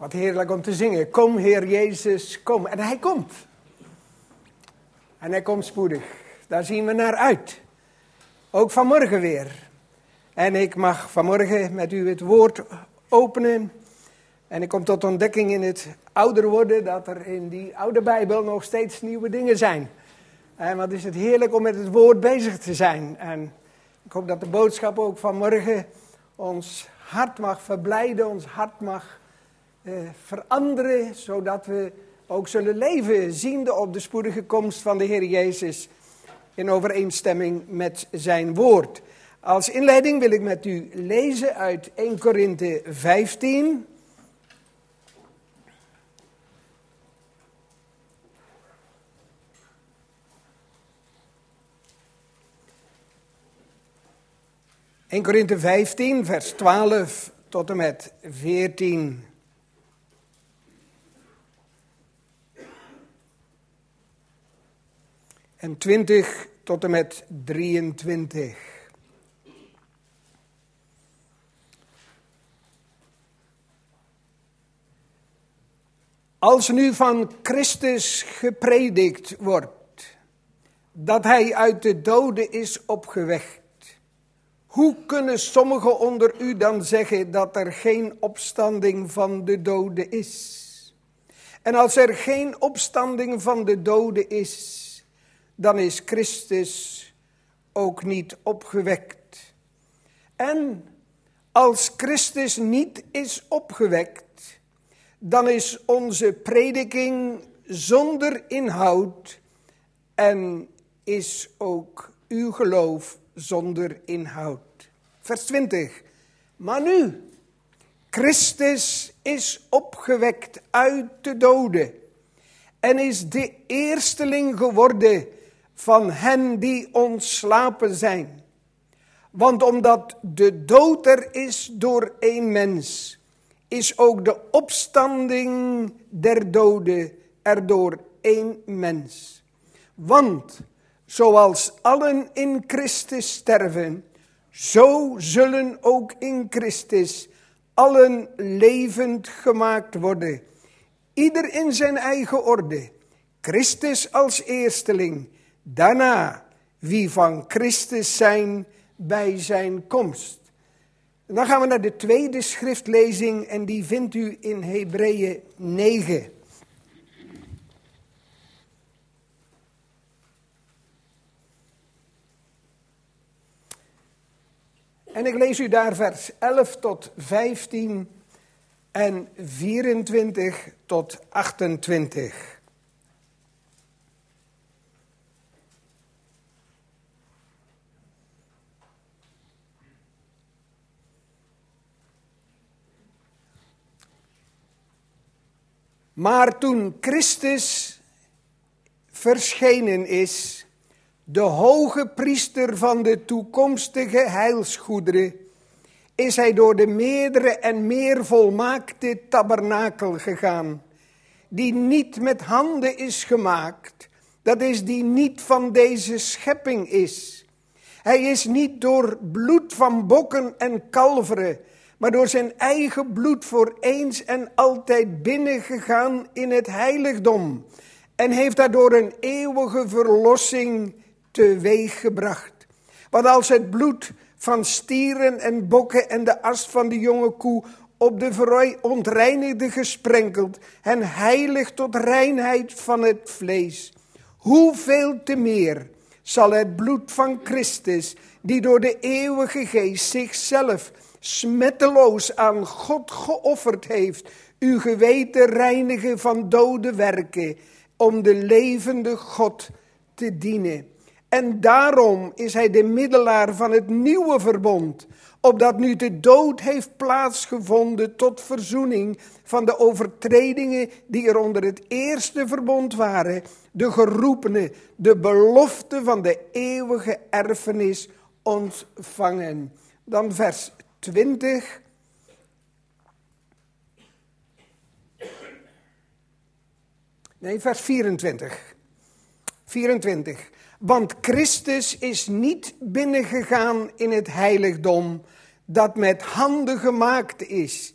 Wat heerlijk om te zingen. Kom, Heer Jezus, kom. En hij komt. En hij komt spoedig. Daar zien we naar uit. Ook vanmorgen weer. En ik mag vanmorgen met u het woord openen. En ik kom tot ontdekking in het ouder worden dat er in die oude Bijbel nog steeds nieuwe dingen zijn. En wat is het heerlijk om met het woord bezig te zijn. En ik hoop dat de boodschap ook vanmorgen ons hart mag verblijden, ons hart mag veranderen, zodat we ook zullen leven, ziende op de spoedige komst van de Heer Jezus, in overeenstemming met zijn woord. Als inleiding wil ik met u lezen uit 1 Korinthe 15. In Korinthe 15, vers 12 tot en met 14. En 20 tot en met 23. Als nu van Christus gepredikt wordt, dat hij uit de doden is opgewekt, hoe kunnen sommigen onder u dan zeggen dat er geen opstanding van de doden is? En als er geen opstanding van de doden is, dan is Christus ook niet opgewekt. En als Christus niet is opgewekt, dan is onze prediking zonder inhoud en is ook uw geloof zonder inhoud. Vers 20. Maar nu, Christus is opgewekt uit de doden en is de eersteling geworden van hen die ontslapen zijn. Want omdat de dood er is door één mens, is ook de opstanding der doden er door één mens. Want zoals allen in Christus sterven, zo zullen ook in Christus allen levend gemaakt worden. Ieder in zijn eigen orde. Christus als eersteling. Daarna wie van Christus zijn bij zijn komst. En dan gaan we naar de tweede schriftlezing en die vindt u in Hebreeën 9. En ik lees u daar vers 11 tot 15 en 24 tot 28. Maar toen Christus verschenen is, de hoge priester van de toekomstige heilsgoederen, is hij door de meerdere en meer volmaakte tabernakel gegaan, die niet met handen is gemaakt, dat is die niet van deze schepping is. Hij is niet door bloed van bokken en kalveren, maar door zijn eigen bloed voor eens en altijd binnengegaan in het heiligdom en heeft daardoor een eeuwige verlossing teweeggebracht. Want als het bloed van stieren en bokken en de as van de jonge koe op de verontreinigde gesprenkeld en heilig tot reinheid van het vlees, hoeveel te meer zal het bloed van Christus, die door de eeuwige geest zichzelf smetteloos aan God geofferd heeft, uw geweten reinigen van dode werken, om de levende God te dienen. En daarom is hij de middelaar van het nieuwe verbond, opdat nu de dood heeft plaatsgevonden tot verzoening van de overtredingen die er onder het eerste verbond waren, de geroepenen, de belofte van de eeuwige erfenis ontvangen. Dan vers 20. Nee, vers 24. 24. Want Christus is niet binnengegaan in het heiligdom dat met handen gemaakt is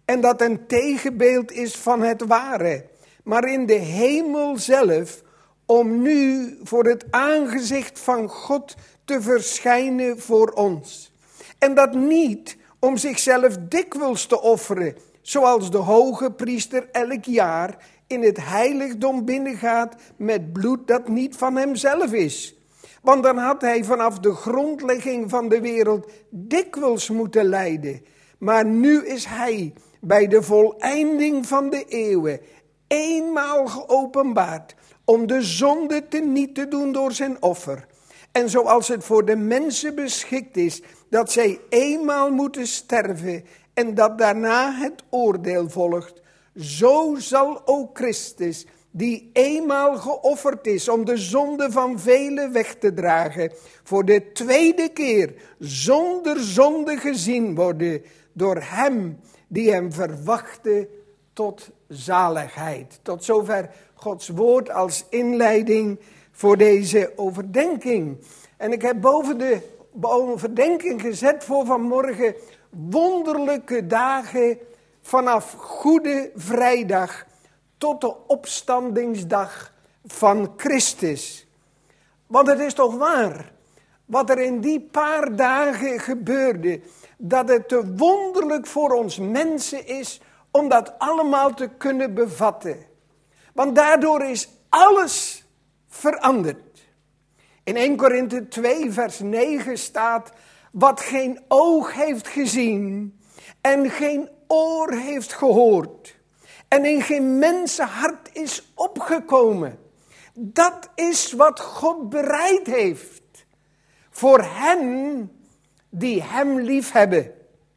en dat een tegenbeeld is van het ware, maar in de hemel zelf, om nu voor het aangezicht van God te verschijnen voor ons. En dat niet om zichzelf dikwijls te offeren, zoals de hoge priester elk jaar in het heiligdom binnengaat met bloed dat niet van hemzelf is. Want dan had hij vanaf de grondlegging van de wereld dikwijls moeten lijden. Maar nu is hij bij de voleinding van de eeuwen eenmaal geopenbaard om de zonde teniet te doen door zijn offer. En zoals het voor de mensen beschikt is dat zij eenmaal moeten sterven en dat daarna het oordeel volgt, zo zal ook Christus, die eenmaal geofferd is om de zonde van velen weg te dragen, voor de tweede keer zonder zonde gezien worden door hem die hem verwachtte tot zaligheid. Tot zover Gods woord als inleiding voor deze overdenking. En ik heb boven de overdenking gezet voor vanmorgen wonderlijke dagen vanaf Goede Vrijdag tot de opstandingsdag van Christus. Want het is toch waar, wat er in die paar dagen gebeurde, dat het te wonderlijk voor ons mensen is om dat allemaal te kunnen bevatten. Want daardoor is alles veranderd. In 1 Korinthe 2 vers 9 staat, wat geen oog heeft gezien en geen oor heeft gehoord en in geen mensenhart is opgekomen. Dat is wat God bereid heeft voor hen die hem lief hebben.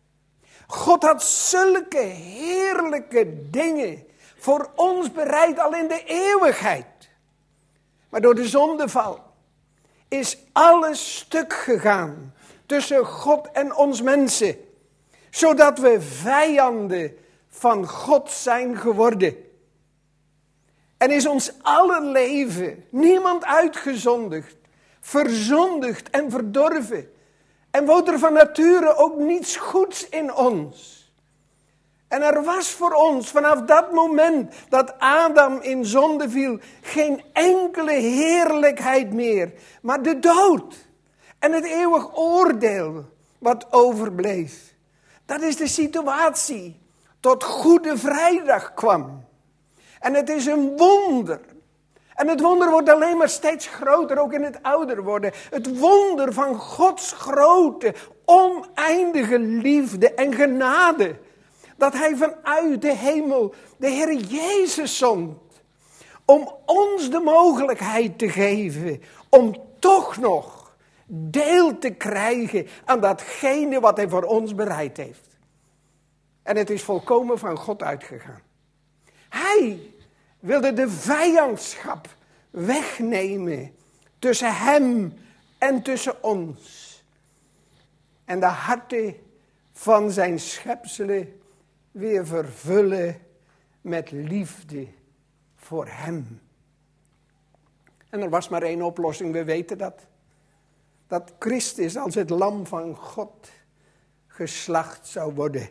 God had zulke heerlijke dingen voor ons bereid al in de eeuwigheid. Maar door de zondeval is alles stuk gegaan tussen God en ons mensen. Zodat we vijanden van God zijn geworden. En is ons alle leven, niemand uitgezondigd, verzondigd en verdorven. En woont er van nature ook niets goeds in ons. En er was voor ons vanaf dat moment dat Adam in zonde viel geen enkele heerlijkheid meer. Maar de dood en het eeuwig oordeel wat overbleef. Dat is de situatie tot Goede Vrijdag kwam. En het is een wonder. En het wonder wordt alleen maar steeds groter, ook in het ouder worden. Het wonder van Gods grote, oneindige liefde en genade. Dat hij vanuit de hemel de Heer Jezus zond. Om ons de mogelijkheid te geven om toch nog deel te krijgen aan datgene wat hij voor ons bereid heeft. En het is volkomen van God uitgegaan. Hij wilde de vijandschap wegnemen tussen hem en tussen ons. En de harten van zijn schepselen weer vervullen met liefde voor hem. En er was maar één oplossing, we weten dat. Dat Christus als het lam van God geslacht zou worden.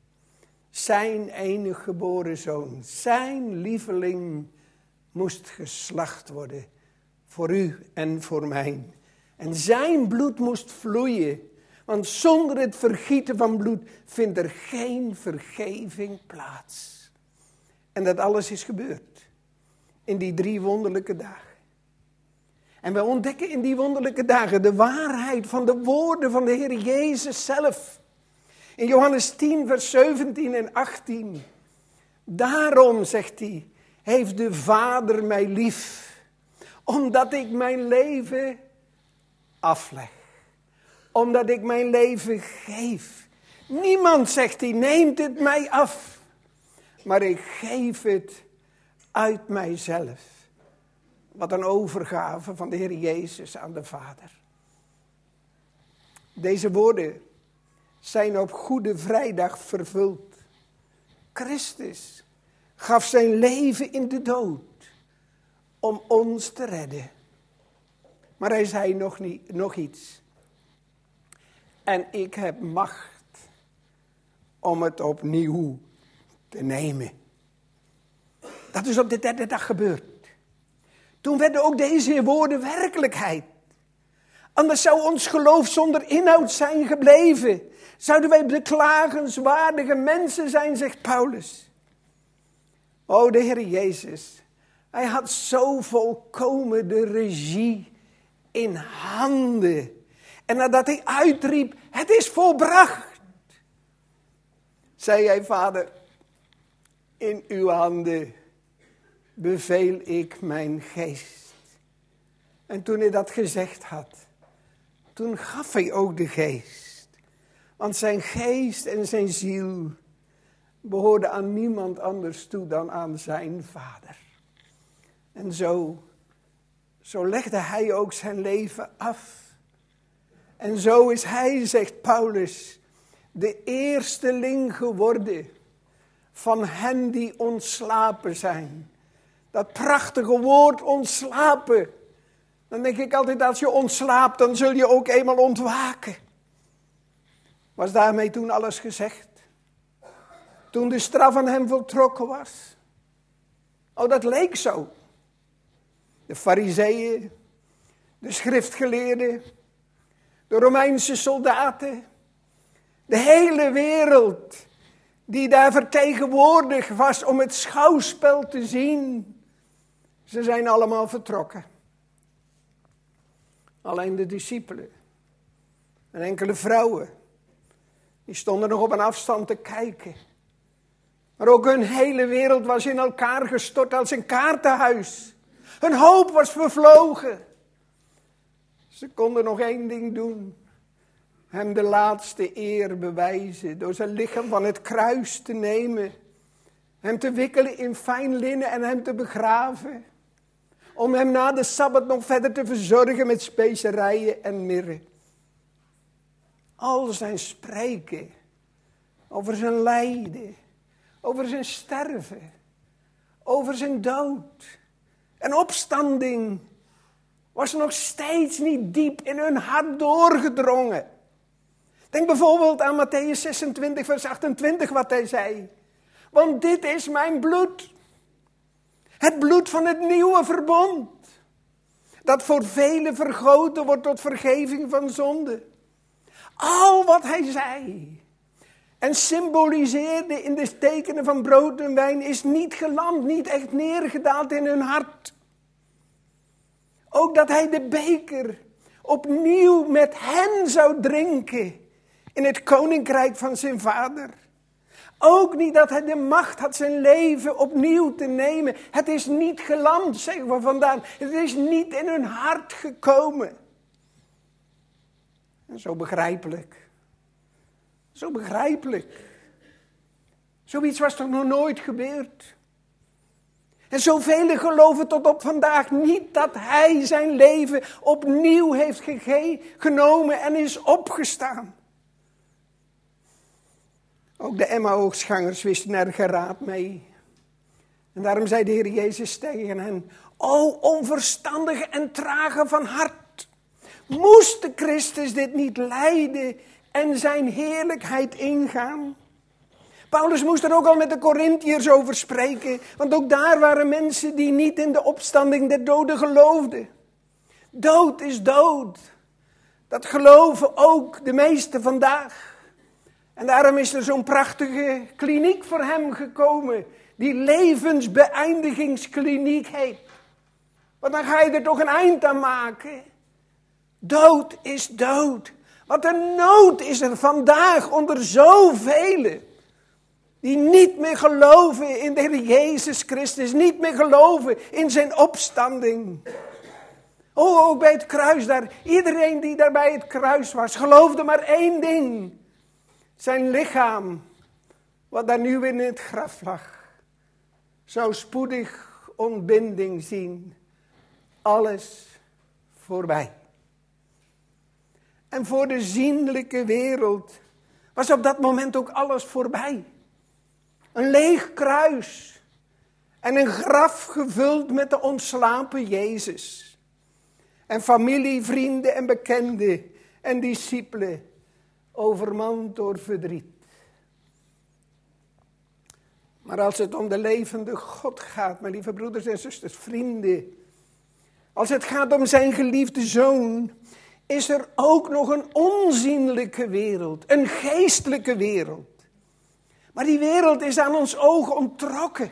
Zijn enige geboren zoon, zijn lieveling, moest geslacht worden. Voor u en voor mij. En zijn bloed moest vloeien. Want zonder het vergieten van bloed vindt er geen vergeving plaats. En dat alles is gebeurd. In die 3 wonderlijke dagen. En we ontdekken in die wonderlijke dagen de waarheid van de woorden van de Heer Jezus zelf. In Johannes 10 vers 17 en 18. Daarom, zegt hij, heeft de Vader mij lief. Omdat ik mijn leven afleg. Omdat ik mijn leven geef. Niemand, zegt hij, neemt het mij af. Maar ik geef het uit mijzelf. Wat een overgave van de Heer Jezus aan de Vader. Deze woorden zijn op Goede Vrijdag vervuld. Christus gaf zijn leven in de dood om ons te redden. Maar hij zei nog iets. En ik heb macht om het opnieuw te nemen. Dat is op de derde dag gebeurd. Toen werden ook deze woorden werkelijkheid. Anders zou ons geloof zonder inhoud zijn gebleven. Zouden wij beklagenswaardige mensen zijn, zegt Paulus. O, de Heer Jezus. Hij had zo volkomen de regie in handen. En nadat hij uitriep, het is volbracht. Zei hij, Vader, in uw handen beveel ik mijn geest. En toen hij dat gezegd had, toen gaf hij ook de geest. Want zijn geest en zijn ziel behoorden aan niemand anders toe dan aan zijn Vader. En zo legde hij ook zijn leven af. En zo is hij, zegt Paulus, de eersteling geworden van hen die ontslapen zijn. Dat prachtige woord ontslapen. Dan denk ik altijd, als je ontslaapt, dan zul je ook eenmaal ontwaken. Was daarmee toen alles gezegd? Toen de straf aan hem voltrokken was? Oh, dat leek zo. De Farizeeën, de schriftgeleerden, de Romeinse soldaten, de hele wereld die daar vertegenwoordigd was om het schouwspel te zien. Ze zijn allemaal vertrokken. Alleen de discipelen en enkele vrouwen, die stonden nog op een afstand te kijken. Maar ook hun hele wereld was in elkaar gestort als een kaartenhuis. Hun hoop was vervlogen. Ze konden nog één ding doen. Hem de laatste eer bewijzen door zijn lichaam van het kruis te nemen. Hem te wikkelen in fijn linnen en hem te begraven. Om hem na de Sabbat nog verder te verzorgen met specerijen en mirre. Al zijn spreken over zijn lijden, over zijn sterven, over zijn dood en opstanding was nog steeds niet diep in hun hart doorgedrongen. Denk bijvoorbeeld aan Mattheüs 26 vers 28 wat hij zei. Want dit is mijn bloed. Het bloed van het nieuwe verbond. Dat voor velen vergoten wordt tot vergeving van zonde. Al wat hij zei en symboliseerde in de tekenen van brood en wijn is niet geland, niet echt neergedaald in hun hart. Ook dat hij de beker opnieuw met hen zou drinken in het koninkrijk van zijn vader. Ook niet dat hij de macht had zijn leven opnieuw te nemen. Het is niet geland, zeggen we vandaan. Het is niet in hun hart gekomen. En zo begrijpelijk. Zo begrijpelijk. Zoiets was toch nog nooit gebeurd. En zoveel geloven tot op vandaag niet dat hij zijn leven opnieuw heeft genomen en is opgestaan. Ook de Emmausgangers wisten er geen raad mee. En daarom zei de Heer Jezus tegen hen: O onverstandige en trage van hart, moest de Christus dit niet lijden en zijn heerlijkheid ingaan? Paulus moest er ook al met de Korintiërs over spreken, want ook daar waren mensen die niet in de opstanding der doden geloofden. Dood is dood. Dat geloven ook de meesten vandaag. En daarom is er zo'n prachtige kliniek voor hem gekomen, die levensbeëindigingskliniek heet. Want dan ga je er toch een eind aan maken. Dood is dood. Wat een nood is er vandaag onder zoveel die niet meer geloven in de Heer Jezus Christus, niet meer geloven in zijn opstanding. Oh, ook bij het kruis daar, iedereen die daar bij het kruis was, geloofde maar één ding. Zijn lichaam, wat daar nu in het graf lag, zou spoedig ontbinding zien. Alles voorbij. En voor de zienlijke wereld was op dat moment ook alles voorbij. Een leeg kruis en een graf gevuld met de ontslapen Jezus. En familie, vrienden en bekenden en discipelen overmand door verdriet. Maar als het om de levende God gaat, mijn lieve broeders en zusters, vrienden. Als het gaat om zijn geliefde zoon, is er ook nog een onzienlijke wereld. Een geestelijke wereld. Maar die wereld is aan ons oog onttrokken.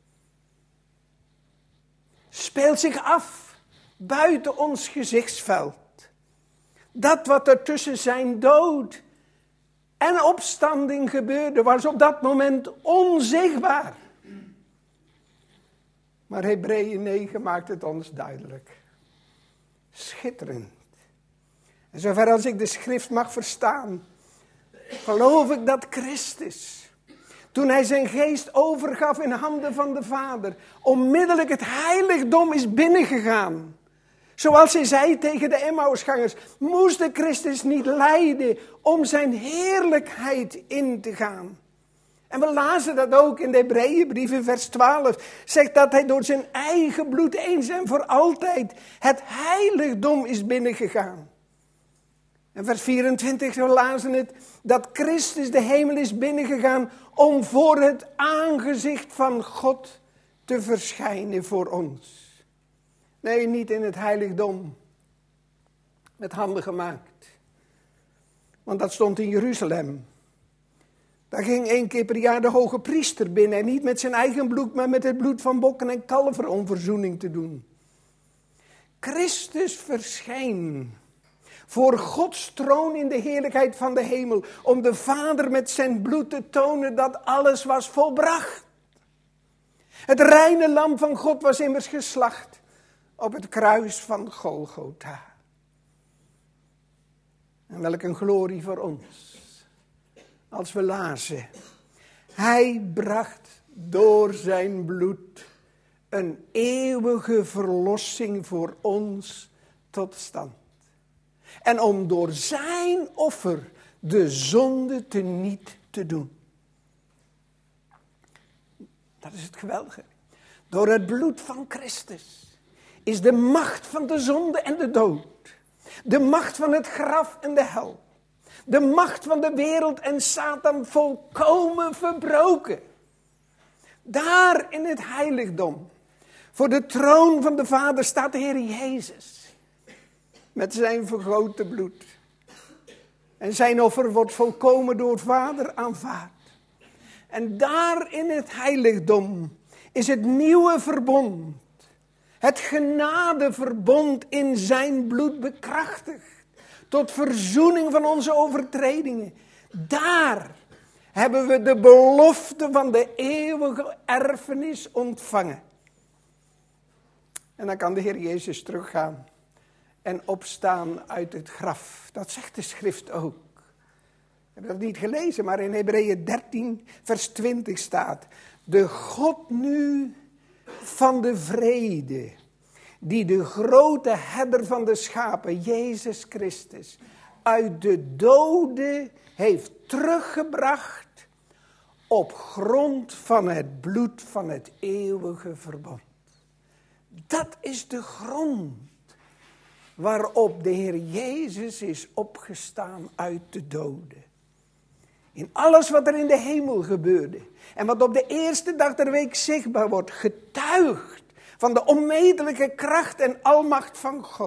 Speelt zich af buiten ons gezichtsveld. Dat wat er tussen zijn dood en opstanding gebeurde, was op dat moment onzichtbaar. Maar Hebreeën 9 maakt het ons duidelijk. Schitterend. En zover als ik de schrift mag verstaan, geloof ik dat Christus, toen hij zijn geest overgaf in handen van de Vader, onmiddellijk het heiligdom is binnengegaan. Zoals hij zei tegen de Emmausgangers, moest de Christus niet lijden om zijn heerlijkheid in te gaan. En we lazen dat ook in de Hebreeënbrief in vers 12. Zegt dat hij door zijn eigen bloed eens en voor altijd het heiligdom is binnengegaan. En vers 24, we lazen het, dat Christus de hemel is binnengegaan om voor het aangezicht van God te verschijnen voor ons. Nee, niet in het heiligdom, met handen gemaakt. Want dat stond in Jeruzalem. Daar ging 1 keer per jaar de hoge priester binnen. En niet met zijn eigen bloed, maar met het bloed van bokken en kalveren om verzoening te doen. Christus verscheen voor Gods troon in de heerlijkheid van de hemel. Om de Vader met zijn bloed te tonen dat alles was volbracht. Het reine lam van God was immers geslacht op het kruis van Golgotha. En welk een glorie voor ons. Als we lazen, hij bracht door zijn bloed een eeuwige verlossing voor ons tot stand. En om door zijn offer de zonde teniet te doen. Dat is het geweldige. Door het bloed van Christus is de macht van de zonde en de dood. De macht van het graf en de hel. De macht van de wereld en Satan volkomen verbroken. Daar in het heiligdom, voor de troon van de Vader, staat de Heer Jezus. Met zijn vergoten bloed. En zijn offer wordt volkomen door Vader aanvaard. En daar in het heiligdom is het nieuwe verbond. Het genadeverbond in zijn bloed bekrachtigd. Tot verzoening van onze overtredingen. Daar hebben we de belofte van de eeuwige erfenis ontvangen. En dan kan de Heer Jezus teruggaan en opstaan uit het graf. Dat zegt de schrift ook. Ik heb dat niet gelezen, maar in Hebreeën 13 vers 20 staat. De God nu van de vrede, die de grote herder van de schapen, Jezus Christus, uit de doden heeft teruggebracht op grond van het bloed van het eeuwige verbond. Dat is de grond waarop de Heer Jezus is opgestaan uit de doden. In alles wat er in de hemel gebeurde en wat op de eerste dag der week zichtbaar wordt, getuigt van de onmetelijke kracht en almacht van God.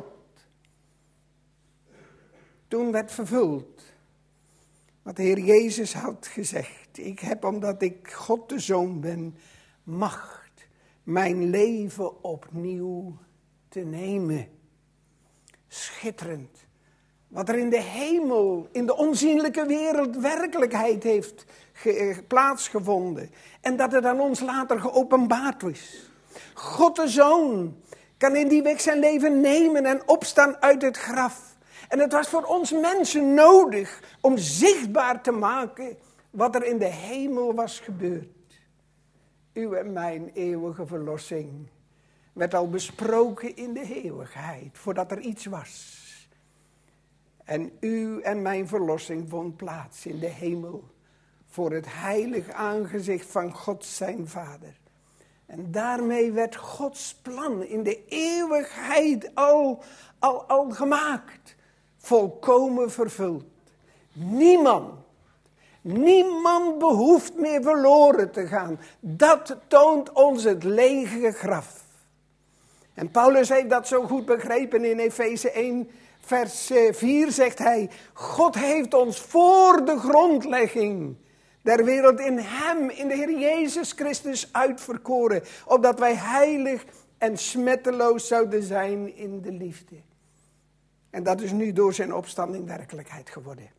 Toen werd vervuld wat de Heer Jezus had gezegd. Ik heb, omdat ik God de Zoon ben, macht mijn leven opnieuw te nemen. Schitterend. Wat er in de hemel, in de onzienlijke wereld werkelijkheid heeft plaatsgevonden. En dat het aan ons later geopenbaard is. God de Zoon kan in die weg zijn leven nemen en opstaan uit het graf. En het was voor ons mensen nodig om zichtbaar te maken wat er in de hemel was gebeurd. Uw en mijn eeuwige verlossing werd al besproken in de eeuwigheid, voordat er iets was. En uw en mijn verlossing vond plaats in de hemel, voor het heilig aangezicht van God zijn Vader. En daarmee werd Gods plan in de eeuwigheid al gemaakt, volkomen vervuld. Niemand behoeft meer verloren te gaan. Dat toont ons het lege graf. En Paulus heeft dat zo goed begrepen in Efeze 1, vers 4 zegt hij: God heeft ons voor de grondlegging der wereld in hem, in de Heer Jezus Christus uitverkoren, opdat wij heilig en smetteloos zouden zijn in de liefde. En dat is nu door zijn opstanding werkelijkheid geworden.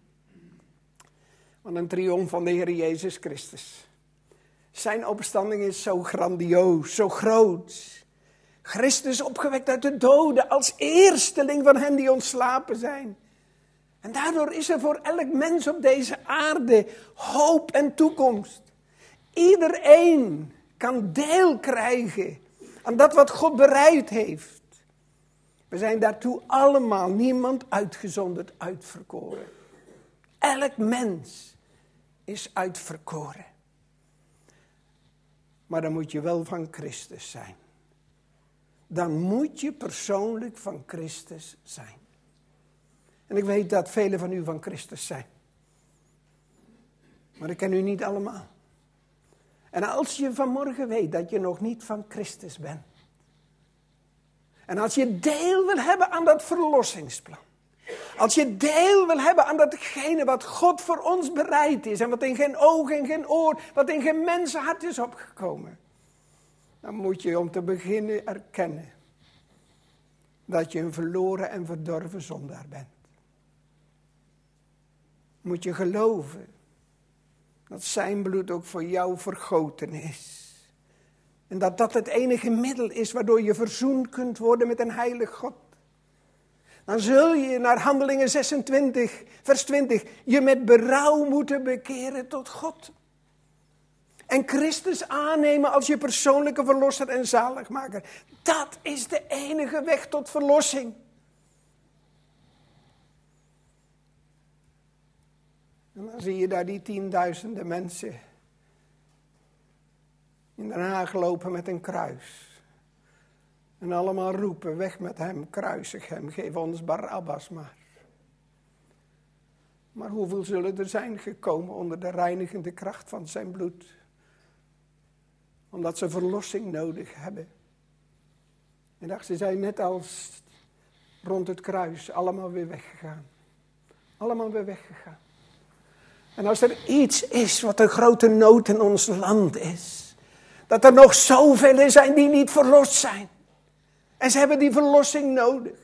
Wat een triomf van de Heer Jezus Christus. Zijn opstanding is zo grandioos, zo groot. Christus opgewekt uit de doden als eersteling van hen die ontslapen zijn. En daardoor is er voor elk mens op deze aarde hoop en toekomst. Iedereen kan deel krijgen aan dat wat God bereid heeft. We zijn daartoe allemaal, niemand uitgezonderd, uitverkoren. Elk mens is uitverkoren. Maar dan moet je wel van Christus zijn. Dan moet je persoonlijk van Christus zijn. En ik weet dat velen van u van Christus zijn. Maar ik ken u niet allemaal. En als je vanmorgen weet dat je nog niet van Christus bent. En als je deel wil hebben aan dat verlossingsplan. Als je deel wil hebben aan datgene wat God voor ons bereid is. En wat in geen oog en geen oor, wat in geen mensenhart is opgekomen. Dan moet je om te beginnen erkennen dat je een verloren en verdorven zondaar bent. Moet je geloven dat zijn bloed ook voor jou vergoten is. En dat dat het enige middel is waardoor je verzoend kunt worden met een heilig God. Dan zul je naar Handelingen 26, vers 20, je met berouw moeten bekeren tot God. En Christus aannemen als je persoonlijke verlosser en zaligmaker. Dat is de enige weg tot verlossing. En dan zie je daar die tienduizenden mensen in Den Haag lopen met een kruis. En allemaal roepen, weg met hem, kruisig hem, geef ons Barabbas maar. Maar hoeveel zullen er zijn gekomen onder de reinigende kracht van zijn bloed? Omdat ze verlossing nodig hebben. En dacht, ze zijn net als rond het kruis allemaal weer weggegaan. Allemaal weer weggegaan. En als er iets is wat een grote nood in ons land is. Dat er nog zoveel zijn die niet verlost zijn. En ze hebben die verlossing nodig.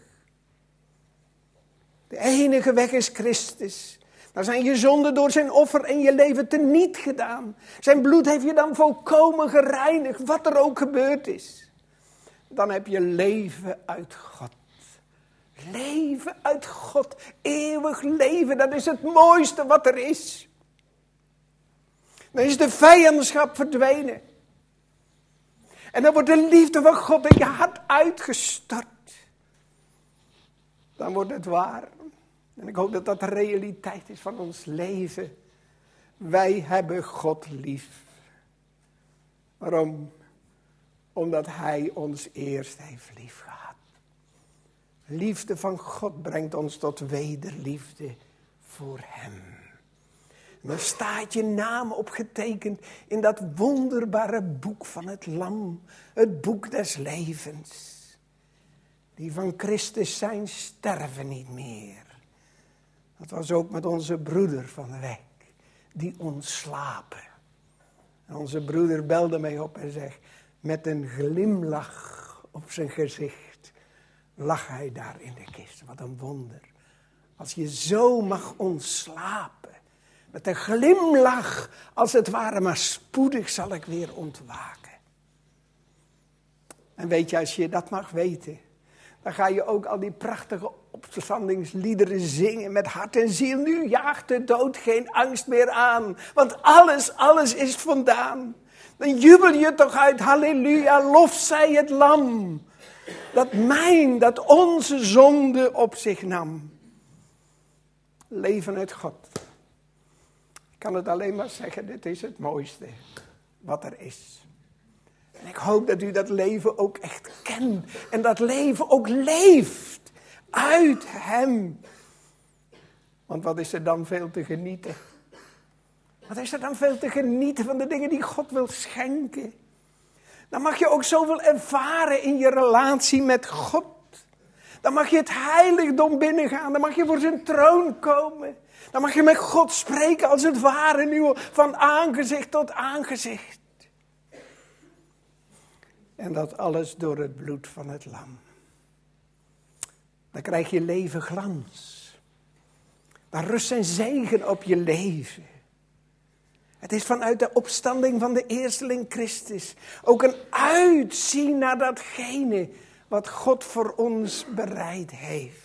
De enige weg is Christus. Dan zijn je zonden door zijn offer en je leven teniet gedaan. Zijn bloed heeft je dan volkomen gereinigd, wat er ook gebeurd is. Dan heb je leven uit God. Leven uit God, eeuwig leven, dat is het mooiste wat er is. Dan is de vijandschap verdwenen. En dan wordt de liefde van God in je hart uitgestort. Dan wordt het waar. En ik hoop dat dat de realiteit is van ons leven. Wij hebben God lief. Waarom? Omdat Hij ons eerst heeft lief gehad. Liefde van God brengt ons tot wederliefde voor Hem. En dan staat je naam opgetekend in dat wonderbare boek van het Lam. Het boek des levens. Die van Christus zijn sterven niet meer. Dat was ook met onze broeder van de week. Die ontslapen. En onze broeder belde mij op en zegt, met een glimlach op zijn gezicht lag hij daar in de kist. Wat een wonder. Als je zo mag ontslapen. Met een glimlach, als het ware, maar spoedig zal ik weer ontwaken. En weet je, als je dat mag weten, dan ga je ook al die prachtige opstandingsliederen zingen met hart en ziel. Nu jaagt de dood geen angst meer aan, want alles is vandaan. Dan jubel je toch uit, halleluja, lof zij het lam. Dat onze zonde op zich nam. Leven uit God. Ik kan het alleen maar zeggen, dit is het mooiste wat er is. En ik hoop dat u dat leven ook echt kent. En dat leven ook leeft uit Hem. Want wat is er dan veel te genieten? Wat is er dan veel te genieten van de dingen die God wil schenken? Dan mag je ook zoveel ervaren in je relatie met God. Dan mag je het heiligdom binnengaan. Dan mag je voor zijn troon komen. Dan mag je met God spreken als het ware nu van aangezicht tot aangezicht. En dat alles door het bloed van het lam. Dan krijg je leven glans. Dan rust zijn zegen op je leven. Het is vanuit de opstanding van de eersteling Christus ook een uitzien naar datgene wat God voor ons bereid heeft.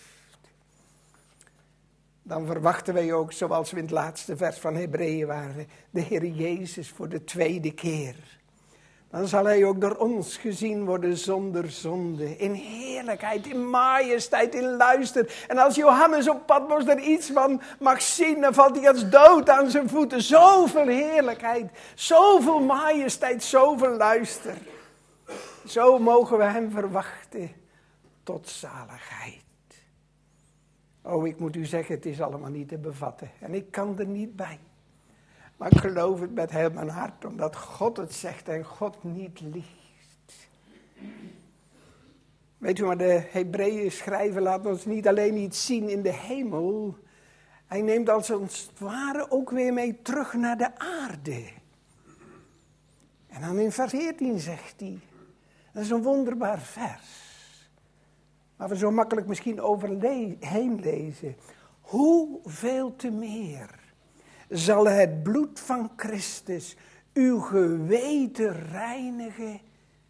Dan verwachten wij ook, zoals we in het laatste vers van Hebreeën waren, de Heer Jezus voor de tweede keer. Dan zal hij ook door ons gezien worden zonder zonde. In heerlijkheid, in majesteit, in luister. En als Johannes op Patmos er iets van mag zien, dan valt hij als dood aan zijn voeten. Zoveel heerlijkheid, zoveel majesteit, zoveel luister. Zo mogen we hem verwachten tot zaligheid. Oh, ik moet u zeggen, het is allemaal niet te bevatten. En ik kan er niet bij. Maar ik geloof het met heel mijn hart, omdat God het zegt en God niet liegt. Weet u, maar de Hebreeën schrijver laat ons niet alleen iets zien in de hemel. Hij neemt als het ware ook weer mee terug naar de aarde. En dan in vers 14 zegt hij, dat is een wonderbaar vers. Waar we zo makkelijk misschien overheen lezen. Hoeveel te meer zal het bloed van Christus uw geweten reinigen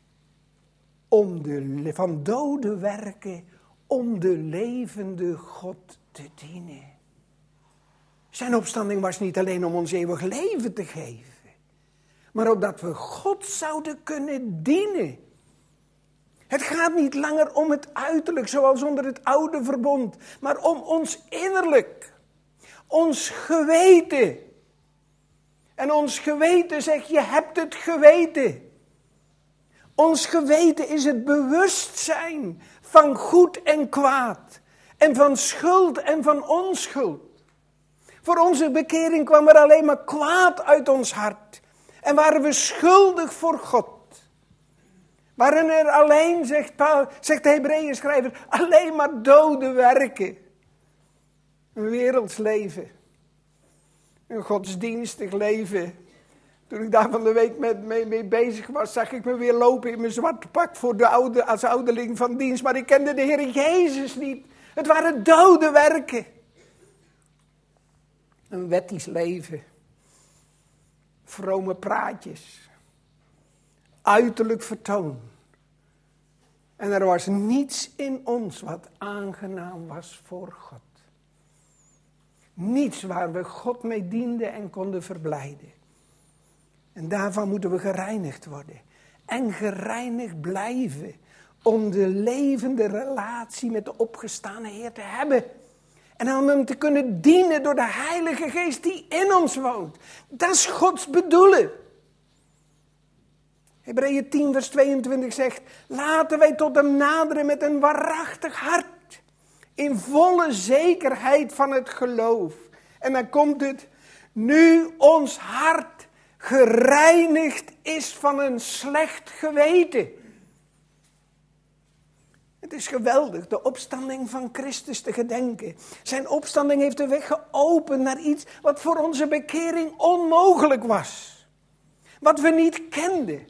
van dode werken om de levende God te dienen. Zijn opstanding was niet alleen om ons eeuwig leven te geven, maar opdat we God zouden kunnen dienen. Het gaat niet langer om het uiterlijk zoals onder het oude verbond, maar om ons innerlijk. Ons geweten. En ons geweten zegt, je hebt het geweten. Ons geweten is het bewustzijn van goed en kwaad. En van schuld en van onschuld. Voor onze bekering kwam er alleen maar kwaad uit ons hart. En waren we schuldig voor God. Waren er alleen, zegt de Hebreeën schrijver, alleen maar dode werken. Een werelds leven. Een godsdienstig leven. Toen ik daar van de week mee bezig was, zag ik me weer lopen in mijn zwarte pak als ouderling van dienst. Maar ik kende de Heer Jezus niet. Het waren dode werken. Een wettisch leven. Vrome praatjes. Uiterlijk vertoon. En er was niets in ons wat aangenaam was voor God. Niets waar we God mee dienden en konden verblijden. En daarvan moeten we gereinigd worden. En gereinigd blijven. Om de levende relatie met de opgestane Heer te hebben. En om hem te kunnen dienen door de Heilige Geest die in ons woont. Dat is Gods bedoelen. Hebreeën 10 vers 22 zegt, laten wij tot hem naderen met een waarachtig hart. In volle zekerheid van het geloof. En dan komt het, nu ons hart gereinigd is van een slecht geweten. Het is geweldig, de opstanding van Christus te gedenken. Zijn opstanding heeft de weg geopend naar iets wat voor onze bekering onmogelijk was. Wat we niet kenden.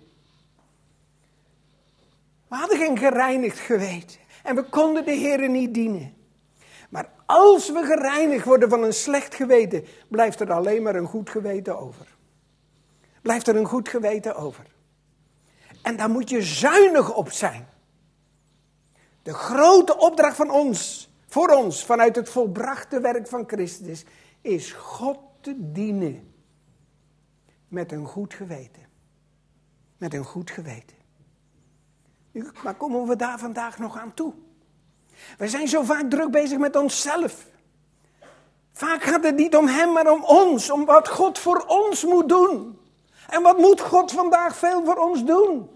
We hadden geen gereinigd geweten. En we konden de Heer niet dienen. Maar als we gereinigd worden van een slecht geweten, blijft er alleen maar een goed geweten over. Blijft er een goed geweten over. En daar moet je zuinig op zijn. De grote opdracht van ons, voor ons, vanuit het volbrachte werk van Christus, is God te dienen. Met een goed geweten. Met een goed geweten. Maar komen we daar vandaag nog aan toe? We zijn zo vaak druk bezig met onszelf. Vaak gaat het niet om hem, maar om ons. Om wat God voor ons moet doen. En wat moet God vandaag veel voor ons doen?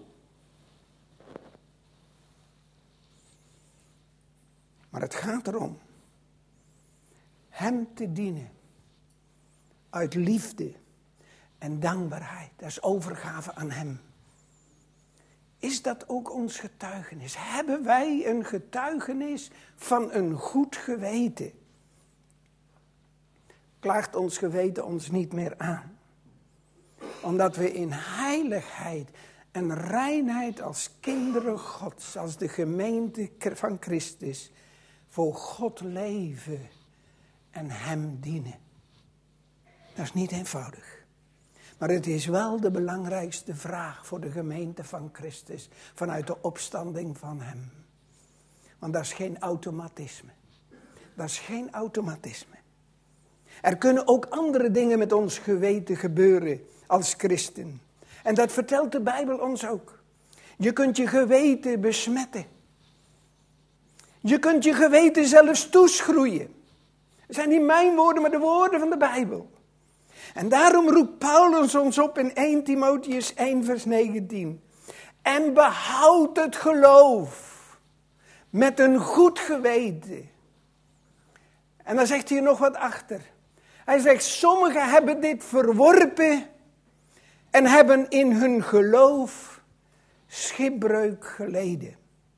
Maar het gaat erom hem te dienen. Uit liefde. en dankbaarheid. Dat is overgave aan hem. Is dat ook ons getuigenis? Hebben wij een getuigenis van een goed geweten? Klaagt ons geweten ons niet meer aan? Omdat we in heiligheid en reinheid als kinderen Gods, als de gemeente van Christus, voor God leven en hem dienen. Dat is niet eenvoudig. Maar het is wel de belangrijkste vraag voor de gemeente van Christus, vanuit de opstanding van hem. Want dat is geen automatisme. Dat is geen automatisme. Er kunnen ook andere dingen met ons geweten gebeuren als christen. En dat vertelt de Bijbel ons ook. Je kunt je geweten besmetten. Je kunt je geweten zelfs toeschroeien. Dat zijn niet mijn woorden, maar de woorden van de Bijbel. En daarom roept Paulus ons op in 1 Timotheüs 1 vers 19. En behoud het geloof met een goed geweten. En dan zegt hij er nog wat achter. Hij zegt, sommigen hebben dit verworpen en hebben in hun geloof schipbreuk geleden.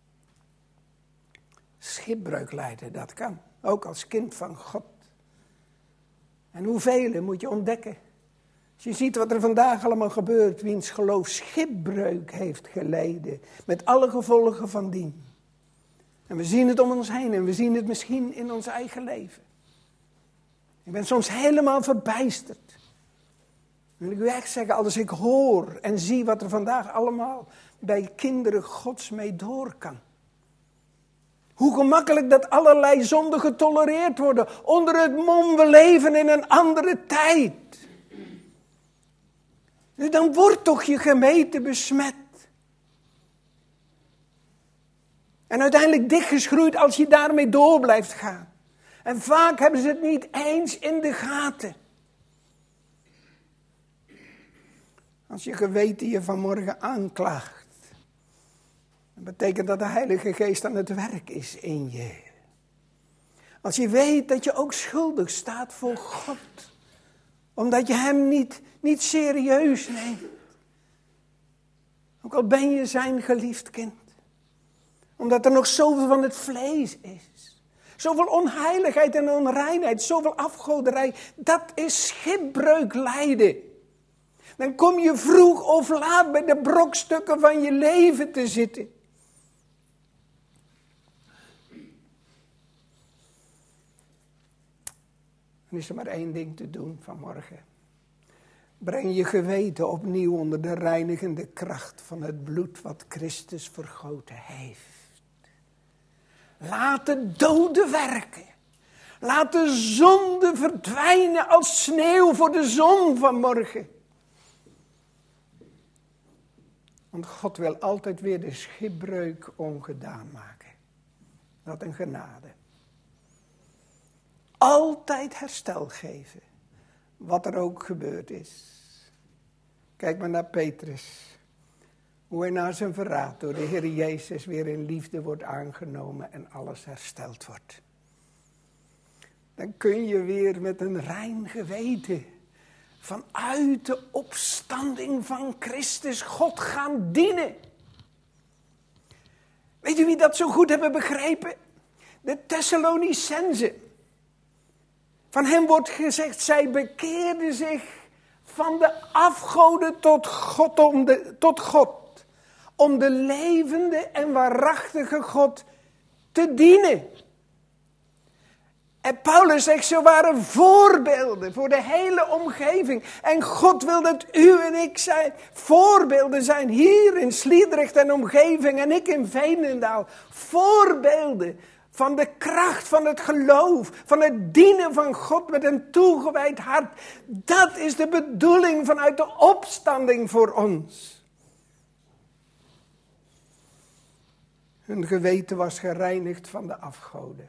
Schipbreuk lijden, dat kan. Ook als kind van God. En hoeveel moet je ontdekken. Als je ziet wat er vandaag allemaal gebeurt, wiens geloof schipbreuk heeft geleden. Met alle gevolgen van dien. En we zien het om ons heen en we zien het misschien in ons eigen leven. Ik ben soms helemaal verbijsterd. Wil ik u echt zeggen, als ik hoor en zie wat er vandaag allemaal bij kinderen Gods mee door kan. Hoe gemakkelijk dat allerlei zonden getolereerd worden. Onder het mom, we leven in een andere tijd. Dus dan wordt toch je gemeente besmet. En uiteindelijk dichtgeschroeid als je daarmee door blijft gaan. En vaak hebben ze het niet eens in de gaten. Als je geweten je vanmorgen aanklaagt. Dat betekent dat de Heilige Geest aan het werk is in je. Als je weet dat je ook schuldig staat voor God. Omdat je hem niet serieus neemt. Ook al ben je zijn geliefd kind. Omdat er nog zoveel van het vlees is. Zoveel onheiligheid en onreinheid. Zoveel afgoderij. Dat is schipbreuk lijden. Dan kom je vroeg of laat bij de brokstukken van je leven te zitten. Dan is er maar één ding te doen vanmorgen. Breng je geweten opnieuw onder de reinigende kracht van het bloed wat Christus vergoten heeft. Laat de doden werken. Laat de zonde verdwijnen als sneeuw voor de zon van morgen. Want God wil altijd weer de schipbreuk ongedaan maken. Wat een genade. Altijd herstel geven. Wat er ook gebeurd is. Kijk maar naar Petrus. Hoe hij na zijn verraad door de Heer Jezus weer in liefde wordt aangenomen en alles hersteld wordt. Dan kun je weer met een rein geweten vanuit de opstanding van Christus God gaan dienen. Weet u wie dat zo goed hebben begrepen? De Thessalonicenzen. Van hem wordt gezegd, zij bekeerden zich van de afgoden tot God. Om de levende en waarachtige God te dienen. En Paulus zegt, ze waren voorbeelden voor de hele omgeving. En God wil dat u en ik zijn voorbeelden zijn. Hier in Sliedrecht en omgeving en ik in Veenendaal. Voorbeelden van de kracht van het geloof. Van het dienen van God met een toegewijd hart. Dat is de bedoeling vanuit de opstanding voor ons. Hun geweten was gereinigd van de afgoden.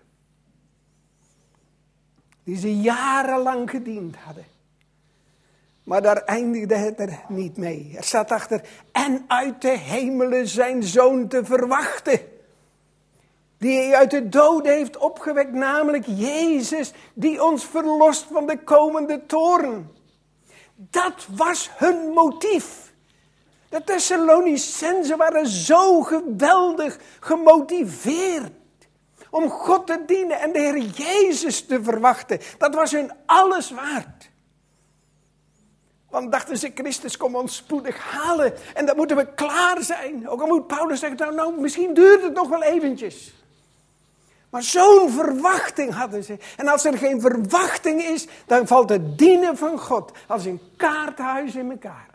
Die ze jarenlang gediend hadden. Maar daar eindigde het er niet mee. Er staat achter, en uit de hemelen zijn zoon te verwachten. Die hij uit de doden heeft opgewekt, namelijk Jezus, die ons verlost van de komende toorn. Dat was hun motief. De Thessalonicenzen waren zo geweldig gemotiveerd om God te dienen en de Heer Jezus te verwachten. Dat was hun alles waard. Want dachten ze, Christus komt ons spoedig halen en dan moeten we klaar zijn. Ook al moet Paulus zeggen, nou misschien duurt het nog wel eventjes. Maar zo'n verwachting hadden ze. En als er geen verwachting is, dan valt het dienen van God als een kaartenhuis in elkaar.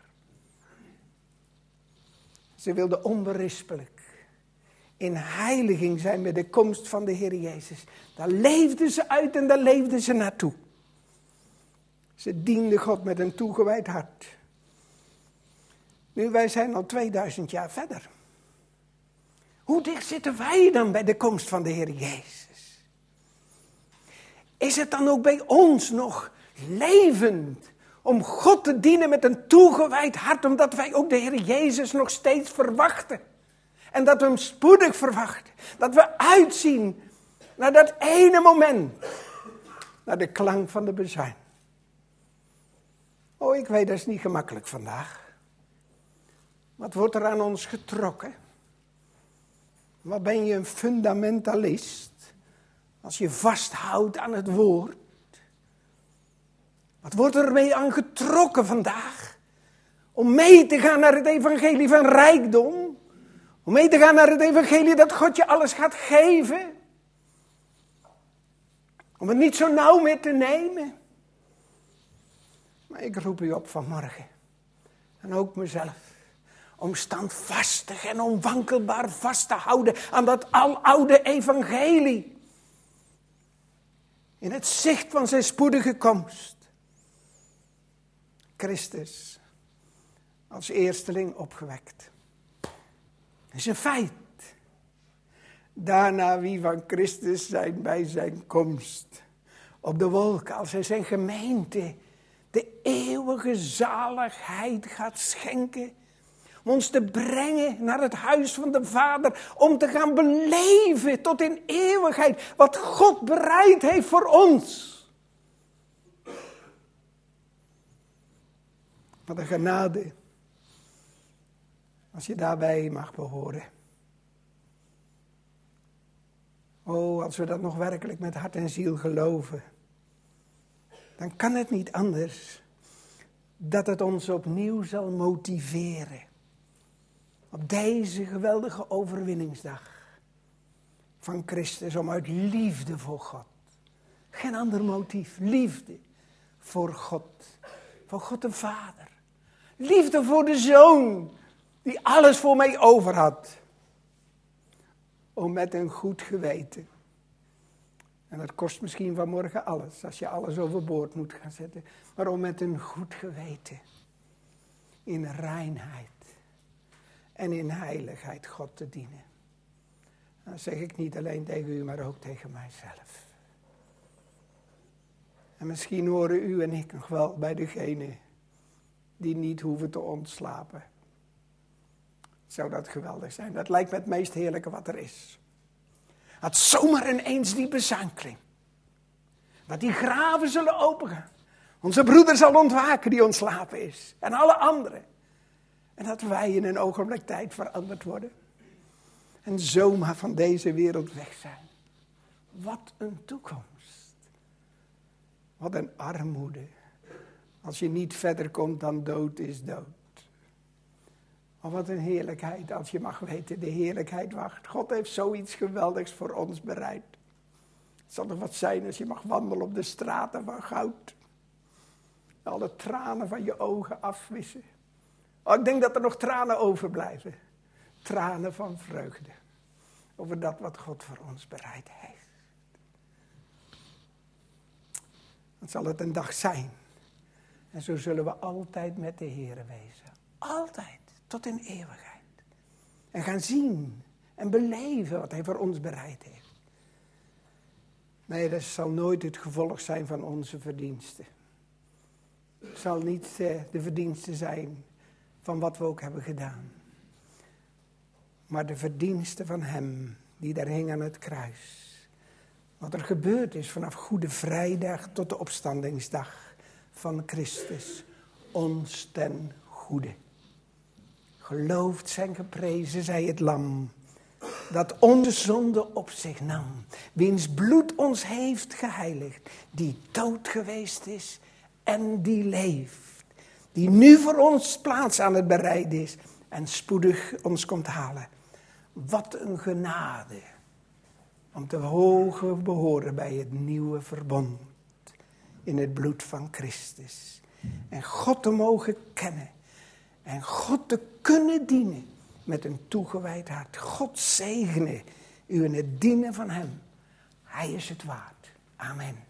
Ze wilden onberispelijk in heiliging zijn met de komst van de Heer Jezus. Daar leefden ze uit en daar leefden ze naartoe. Ze dienden God met een toegewijd hart. Nu, wij zijn al 2000 jaar verder. Hoe dicht zitten wij dan bij de komst van de Heer Jezus? Is het dan ook bij ons nog levend om God te dienen met een toegewijd hart, omdat wij ook de Heer Jezus nog steeds verwachten? En dat we hem spoedig verwachten. Dat we uitzien naar dat ene moment. Naar de klank van de bezuin. Oh, ik weet, dat is niet gemakkelijk vandaag. Wat wordt er aan ons getrokken? Wat ben je een fundamentalist? Als je vasthoudt aan het woord. Wat wordt er mee aan getrokken vandaag? Om mee te gaan naar het evangelie van rijkdom. Om mee te gaan naar het evangelie dat God je alles gaat geven. Om het niet zo nauw meer te nemen. Maar ik roep u op vanmorgen. En ook mezelf. Om standvastig en onwankelbaar vast te houden aan dat aloude evangelie. In het zicht van zijn spoedige komst. Christus als eersteling opgewekt. Dat is een feit. Daarna wie van Christus zijn bij zijn komst. Op de wolken als hij zijn gemeente de eeuwige zaligheid gaat schenken. Om ons te brengen naar het huis van de Vader. Om te gaan beleven tot in eeuwigheid wat God bereid heeft voor ons. Wat een genade. Als je daarbij mag behoren. Oh, als we dat nog werkelijk met hart en ziel geloven. Dan kan het niet anders. Dat het ons opnieuw zal motiveren. Op deze geweldige overwinningsdag. Van Christus om uit liefde voor God. Geen ander motief. Liefde voor God. Voor God de Vader. Liefde voor de Zoon. Die alles voor mij over had. Om met een goed geweten. En dat kost misschien vanmorgen alles. Als je alles overboord moet gaan zetten. Maar om met een goed geweten. In reinheid. En in heiligheid God te dienen. Dat zeg ik niet alleen tegen u, maar ook tegen mijzelf. En misschien horen u en ik nog wel bij degene die niet hoeven te ontslapen. Zou dat geweldig zijn? Dat lijkt me het meest heerlijke wat er is. Dat zomaar ineens die bezuin klinkt. Dat die graven zullen opengaan. Onze broeder zal ontwaken die ontslapen is. En alle anderen. En dat wij in een ogenblik tijd veranderd worden. En zomaar van deze wereld weg zijn. Wat een toekomst. Wat een armoede. Als je niet verder komt dan dood is dood. Maar wat een heerlijkheid als je mag weten, de heerlijkheid wacht. God heeft zoiets geweldigs voor ons bereid. Het zal toch wat zijn als je mag wandelen op de straten van goud. Alle tranen van je ogen afwissen. Oh, ik denk dat er nog tranen overblijven. Tranen van vreugde. Over dat wat God voor ons bereid heeft. Dan zal het een dag zijn. En zo zullen we altijd met de Heere wezen. Altijd. Tot in eeuwigheid. En gaan zien en beleven wat hij voor ons bereid heeft. Nee, dat zal nooit het gevolg zijn van onze verdiensten. Het zal niet de verdiensten zijn van wat we ook hebben gedaan. Maar de verdiensten van hem die daar hing aan het kruis. Wat er gebeurd is vanaf Goede Vrijdag tot de opstandingsdag van Christus. ons ten goede. Geloofd zijn geprezen zij het lam, dat onze zonde op zich nam, wiens bloed ons heeft geheiligd, die dood geweest is en die leeft, die nu voor ons plaats aan het bereiden is en spoedig ons komt halen. Wat een genade om te mogen behoren bij het nieuwe verbond in het bloed van Christus. En God te mogen kennen en God te kunnen dienen met een toegewijd hart. God zegene u in het dienen van hem. Hij is het waard. Amen.